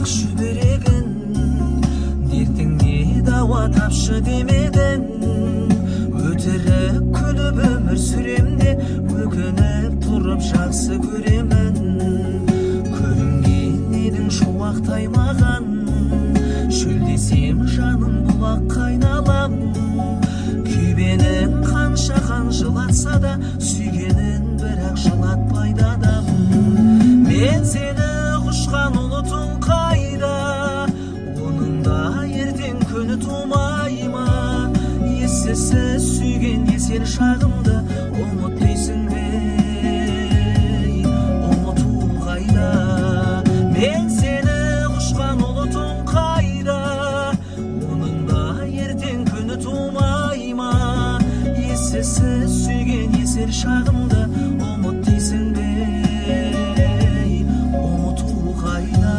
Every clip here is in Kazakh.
ақ шүберегін, дертіңе дауа тапшы демедің. Өтірік күліп өмір сүремде, өкініп тұрып жақсы көремін. Көрінген едің шуақтай маған, шөлдесем жаным бұлақ айналам. Күйбенің қанша жылатса да, сүйгенін бірақ жылатпайды адам. Мен сені құшқан ұлытың қайда, оның да ертең күні тумай ма? Ессіз сүйген есер шағымды ұмыт дейсің бе? Ұмыту қайда? Мен сені құшқан ұлытың қайда, оның да ертең күні тумай ма? Ессіз сүйген есер шағымды ұмыт дейсің бе? Ұмыту қайда?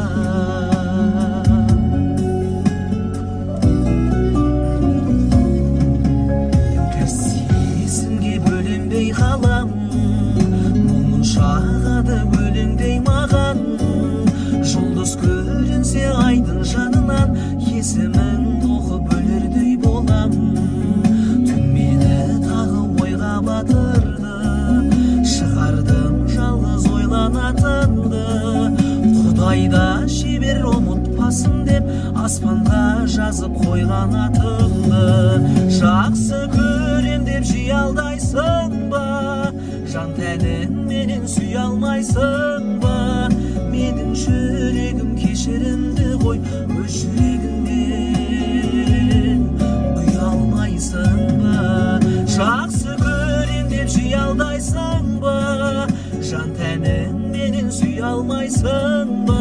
Есімге бөленбей қалам, мұңын шағады өлеңдей маған. Жұлдыз көрінсе айдың жанынан, есімін оқып өлердей болам. Түн мені тағы ойға батырды, шығардым жалғыз ойланатынды. Құдайда шебер ұмытпасын деп, аспанға жазып қойған атыңды. Жақсы көрем деп жиі алдайсың ба? Жан тәнін менен сүй алмайсың ба? Менің жүрегім кешірімді ғой, өз жүрегіңнен ұялмайсың ба? Жақсы көрем деп жиі алдайсың ба? Жан тәнін менен сүй алмайсың ба?